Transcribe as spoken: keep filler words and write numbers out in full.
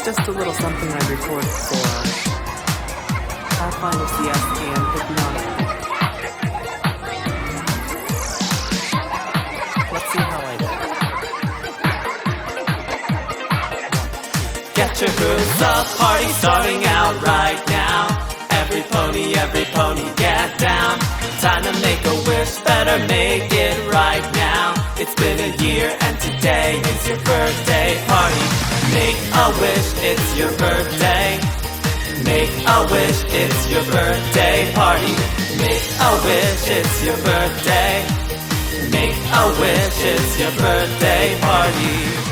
It's just a little something I record for Pathfinder C S and Hypnotic. Let's see how I do. Get your grooves up, party starting out right now. Every pony, every pony, get down. Time to make a wish, better make it right now. It's been a year and today is your birthday party. Make a wish, it's your birthday. Make a wish, it's your birthday party. Make a wish, it's your birthday. Make a wish, it's your birthday party.